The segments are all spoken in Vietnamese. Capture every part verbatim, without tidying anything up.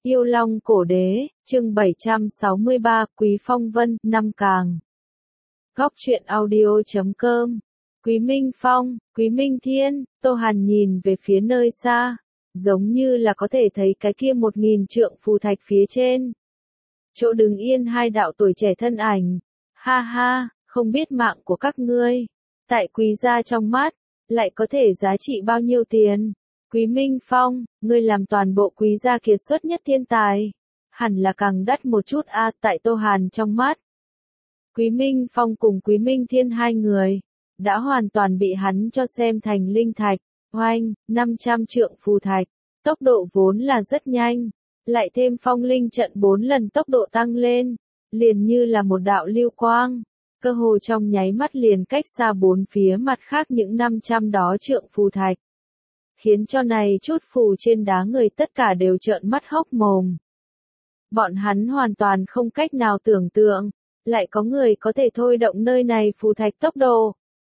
Yêu Long Cổ Đế, chương bảy trăm sáu mươi ba, Quý Phong Vân, năm càng. Góc truyện audio chấm com. Quý Minh Phong, Quý Minh Thiên, Tô Hàn nhìn về phía nơi xa, giống như là có thể thấy cái kia một nghìn trượng phù thạch phía trên. Chỗ đứng yên hai đạo tuổi trẻ thân ảnh. Ha ha, không biết mạng của các ngươi, tại quý gia trong mắt, lại có thể giá trị bao nhiêu tiền. Quý Minh Phong, ngươi làm toàn bộ quý gia kiệt xuất nhất thiên tài, hẳn là càng đắt một chút a. Tại Tô Hàn trong mắt, Quý Minh Phong cùng Quý Minh Thiên hai người, đã hoàn toàn bị hắn cho xem thành linh thạch. Oanh, năm trăm trượng phù thạch, tốc độ vốn là rất nhanh, lại thêm phong linh trận bốn lần tốc độ tăng lên, liền như là một đạo lưu quang, cơ hồ trong nháy mắt liền cách xa bốn phía mặt khác những năm trăm đó trượng phù thạch. Khiến cho này chút phù trên đá người tất cả đều trợn mắt hốc mồm. Bọn hắn hoàn toàn không cách nào tưởng tượng, lại có người có thể thôi động nơi này phù thạch tốc độ.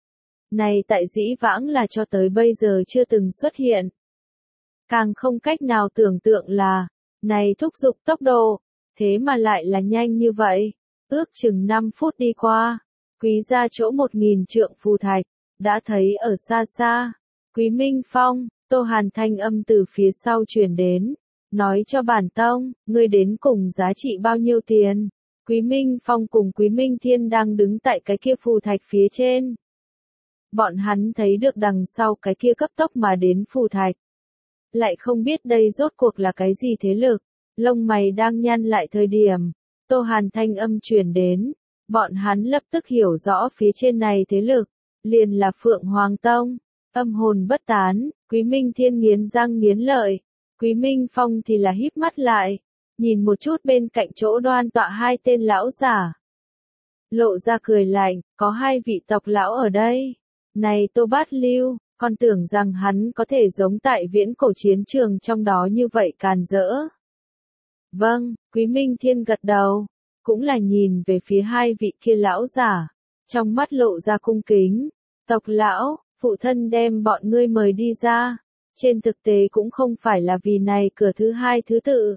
Này tại dĩ vãng là cho tới bây giờ chưa từng xuất hiện. Càng không cách nào tưởng tượng là, này thúc giục tốc độ, thế mà lại là nhanh như vậy. Ước chừng năm phút đi qua, quý gia chỗ một nghìn trượng phù thạch, đã thấy ở xa xa. Quý Minh Phong, Tô Hàn thanh âm từ phía sau truyền đến, nói cho bản tông, ngươi đến cùng giá trị bao nhiêu tiền. Quý Minh Phong cùng Quý Minh Thiên đang đứng tại cái kia phù thạch phía trên. Bọn hắn thấy được đằng sau cái kia cấp tốc mà đến phù thạch. Lại không biết đây rốt cuộc là cái gì thế lực, lông mày đang nhăn lại thời điểm, Tô Hàn thanh âm truyền đến, bọn hắn lập tức hiểu rõ phía trên này thế lực, liền là Phượng Hoàng Tông. Âm hồn bất tán, Quý Minh Thiên nghiến răng nghiến lợi, Quý Minh Phong thì là híp mắt lại, nhìn một chút bên cạnh chỗ đoan tọa hai tên lão giả. Lộ ra cười lạnh, có hai vị tộc lão ở đây. Này Tô Bát Lưu, con tưởng rằng hắn có thể giống tại viễn cổ chiến trường trong đó như vậy càn rỡ. Vâng, Quý Minh Thiên gật đầu, cũng là nhìn về phía hai vị kia lão giả, trong mắt lộ ra cung kính. Tộc lão, phụ thân đem bọn ngươi mời đi ra, trên thực tế cũng không phải là vì này cửa thứ hai thứ tự,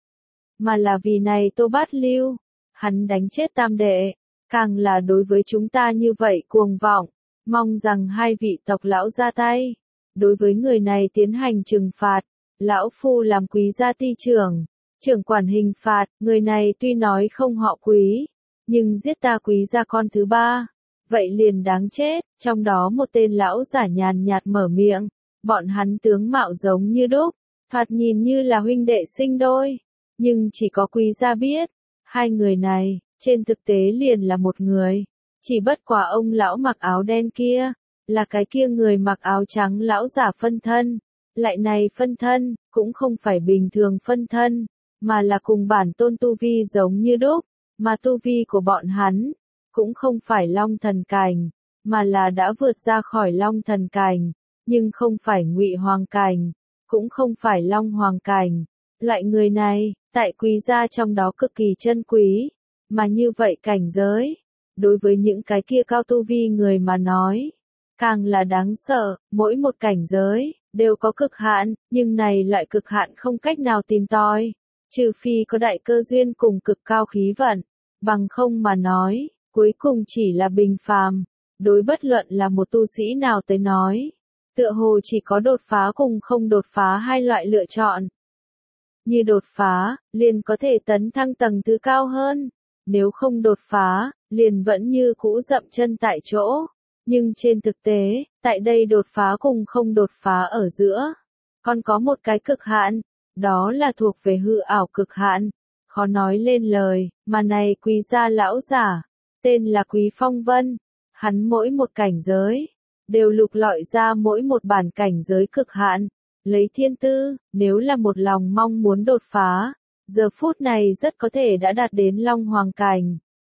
mà là vì này Tô Bát Lưu, hắn đánh chết tam đệ, càng là đối với chúng ta như vậy cuồng vọng, mong rằng hai vị tộc lão ra tay, đối với người này tiến hành trừng phạt. Lão phu làm quý gia ty trưởng, trưởng quản hình phạt, người này tuy nói không họ Quý, nhưng giết ta quý gia con thứ ba, vậy liền đáng chết. Trong đó một tên lão giả nhàn nhạt mở miệng, bọn hắn tướng mạo giống như đúc, thoạt nhìn như là huynh đệ sinh đôi, nhưng chỉ có quý gia biết, hai người này, trên thực tế liền là một người, chỉ bất quá ông lão mặc áo đen kia, là cái kia người mặc áo trắng lão giả phân thân, lại này phân thân, cũng không phải bình thường phân thân, mà là cùng bản tôn tu vi giống như đúc, mà tu vi của bọn hắn, cũng không phải long thần cảnh, mà là đã vượt ra khỏi long thần cảnh, nhưng không phải ngụy hoàng cảnh, cũng không phải long hoàng cảnh. Loại người này, tại quý gia trong đó cực kỳ chân quý, mà như vậy cảnh giới, đối với những cái kia cao tu vi người mà nói, càng là đáng sợ. Mỗi một cảnh giới, đều có cực hạn, nhưng này loại cực hạn không cách nào tìm tòi, trừ phi có đại cơ duyên cùng cực cao khí vận, bằng không mà nói, cuối cùng chỉ là bình phàm. Đối bất luận là một tu sĩ nào tới nói, tựa hồ chỉ có đột phá cùng không đột phá hai loại lựa chọn. Như đột phá, liền có thể tấn thăng tầng thứ cao hơn, nếu không đột phá, liền vẫn như cũ dậm chân tại chỗ. Nhưng trên thực tế, tại đây đột phá cùng không đột phá ở giữa, còn có một cái cực hạn, đó là thuộc về hư ảo cực hạn, khó nói lên lời. Mà này quý gia lão giả, tên là Quý Phong Vân, hắn mỗi một cảnh giới, đều lục lọi ra mỗi một bản cảnh giới cực hạn, lấy thiên tư, nếu là một lòng mong muốn đột phá, giờ phút này rất có thể đã đạt đến long hoàng cảnh.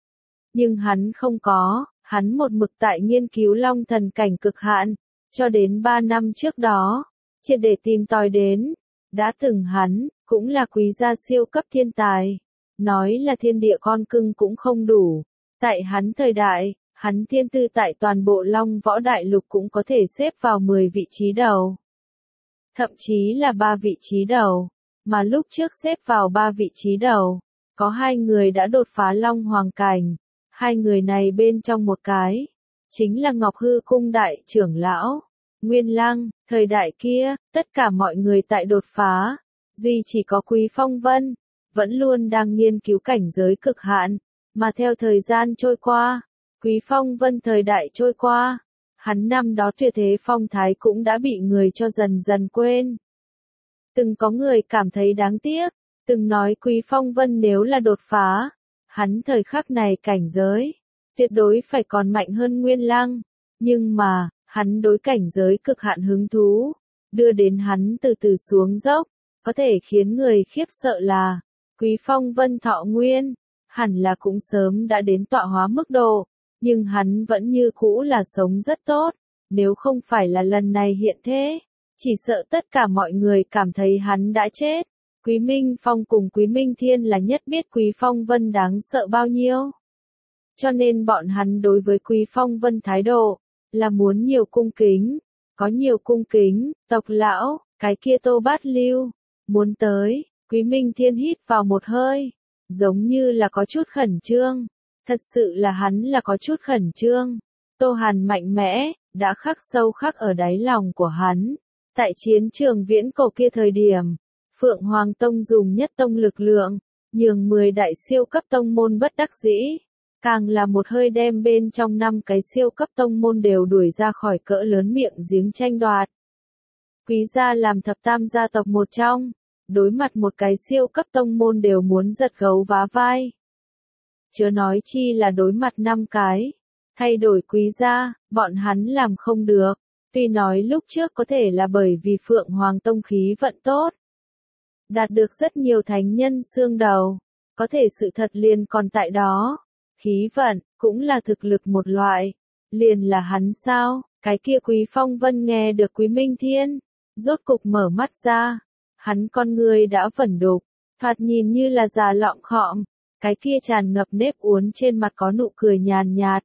Nhưng hắn không có, hắn một mực tại nghiên cứu long thần cảnh cực hạn, cho đến ba năm trước đó, triệt để tìm tòi đến, đã từng hắn, cũng là quý gia siêu cấp thiên tài, nói là thiên địa con cưng cũng không đủ, tại hắn thời đại, hắn thiên tư tại toàn bộ long võ đại lục cũng có thể xếp vào mười vị trí đầu. Thậm chí là ba vị trí đầu. mà lúc trước xếp vào ba vị trí đầu, có hai người đã đột phá Long Hoàng cảnh, hai người này bên trong một cái, chính là Ngọc Hư Cung đại trưởng lão, Nguyên Lăng, thời đại kia, tất cả mọi người tại đột phá, duy chỉ có Quý Phong Vân, vẫn luôn đang nghiên cứu cảnh giới cực hạn, mà theo thời gian trôi qua, Quý Phong Vân thời đại trôi qua, hắn năm đó tuyệt thế phong thái cũng đã bị người cho dần dần quên. Từng có người cảm thấy đáng tiếc, từng nói Quý Phong Vân nếu là đột phá, hắn thời khắc này cảnh giới, tuyệt đối phải còn mạnh hơn Nguyên Lăng, nhưng mà, hắn đối cảnh giới cực hạn hứng thú, đưa đến hắn từ từ xuống dốc, có thể khiến người khiếp sợ là, Quý Phong Vân thọ nguyên, hẳn là cũng sớm đã đến tọa hóa mức độ, nhưng hắn vẫn như cũ là sống rất tốt, nếu không phải là lần này hiện thế, chỉ sợ tất cả mọi người cảm thấy hắn đã chết. Quý Minh Phong cùng Quý Minh Thiên là nhất biết Quý Phong Vân đáng sợ bao nhiêu. Cho nên bọn hắn đối với Quý Phong Vân thái độ, là muốn nhiều cung kính, có nhiều cung kính, tộc lão, cái kia Tô Bát Lưu, muốn tới, Quý Minh Thiên hít vào một hơi, giống như là có chút khẩn trương, thật sự là hắn là có chút khẩn trương. Tô Hàn mạnh mẽ, đã khắc sâu khắc ở đáy lòng của hắn, tại chiến trường viễn cổ kia thời điểm, Phượng Hoàng Tông dùng nhất tông lực lượng, nhường mười đại siêu cấp tông môn bất đắc dĩ, càng là một hơi đem bên trong năm cái siêu cấp tông môn đều đuổi ra khỏi cỡ lớn miệng giếng tranh đoạt. Quý gia làm thập tam gia tộc một trong, đối mặt một cái siêu cấp tông môn đều muốn giật gấu vá vai. Chớ nói chi là đối mặt năm cái, thay đổi quý gia, bọn hắn làm không được, tuy nói lúc trước có thể là bởi vì Phượng Hoàng Tông khí vận tốt, đạt được rất nhiều thánh nhân xương đầu, có thể sự thật liền còn tại đó, khí vận, cũng là thực lực một loại, liền là hắn sao, cái kia Quý Phong Vân nghe được Quý Minh Thiên, rốt cục mở mắt ra, hắn con người đã vẩn đục, thoạt nhìn như là già lọng khọm, cái kia tràn ngập nếp uốn trên mặt có nụ cười nhàn nhạt.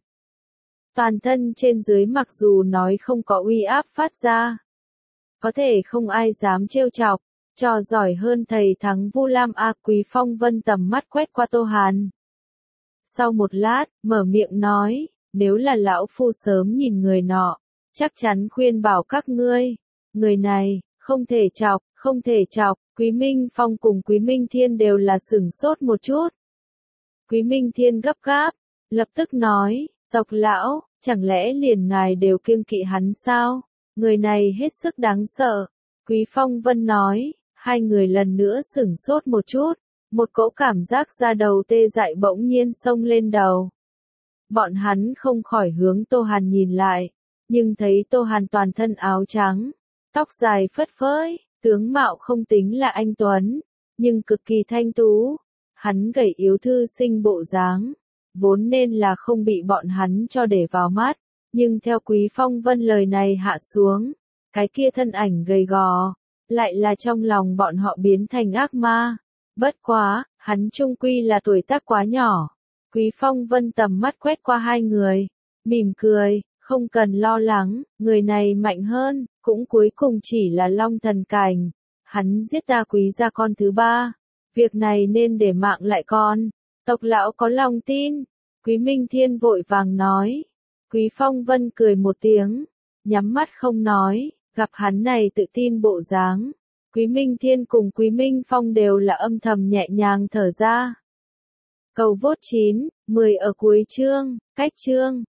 Toàn thân trên dưới mặc dù nói không có uy áp phát ra, có thể không ai dám trêu chọc, trò giỏi hơn thầy thắng Vu Lam A. Quý Phong Vân tầm mắt quét qua Tô Hàn. Sau một lát, mở miệng nói, nếu là lão phu sớm nhìn người nọ, chắc chắn khuyên bảo các ngươi, người này, không thể chọc, không thể chọc, Quý Minh Phong cùng Quý Minh Thiên đều là sửng sốt một chút. Quý Minh Thiên gấp gáp, lập tức nói, tộc lão, chẳng lẽ liền ngài đều kiêng kỵ hắn sao, người này hết sức đáng sợ. Quý Phong Vân nói, hai người lần nữa sửng sốt một chút, một cỗ cảm giác da đầu tê dại bỗng nhiên xông lên đầu. Bọn hắn không khỏi hướng Tô Hàn nhìn lại, nhưng thấy Tô Hàn toàn thân áo trắng, tóc dài phất phới, tướng mạo không tính là anh tuấn, nhưng cực kỳ thanh tú, hắn gầy yếu thư sinh bộ dáng, vốn nên là không bị bọn hắn cho để vào mắt, nhưng theo Quý Phong Vân lời này hạ xuống, cái kia thân ảnh gầy gò, lại là trong lòng bọn họ biến thành ác ma. Bất quá, hắn trung quy là tuổi tác quá nhỏ. Quý Phong Vân tầm mắt quét qua hai người, mỉm cười, không cần lo lắng, người này mạnh hơn, cũng cuối cùng chỉ là Long Thần cảnh. Hắn giết ta Quý gia con thứ ba, việc này nên để mạng lại con. Tộc lão có lòng tin, Quý Minh Thiên vội vàng nói. Quý Phong Vân cười một tiếng, nhắm mắt không nói, gặp hắn này tự tin bộ dáng. Quý Minh Thiên cùng Quý Minh Phong đều là âm thầm nhẹ nhàng thở ra. Cầu vốt chín, mười ở cuối chương, cách chương.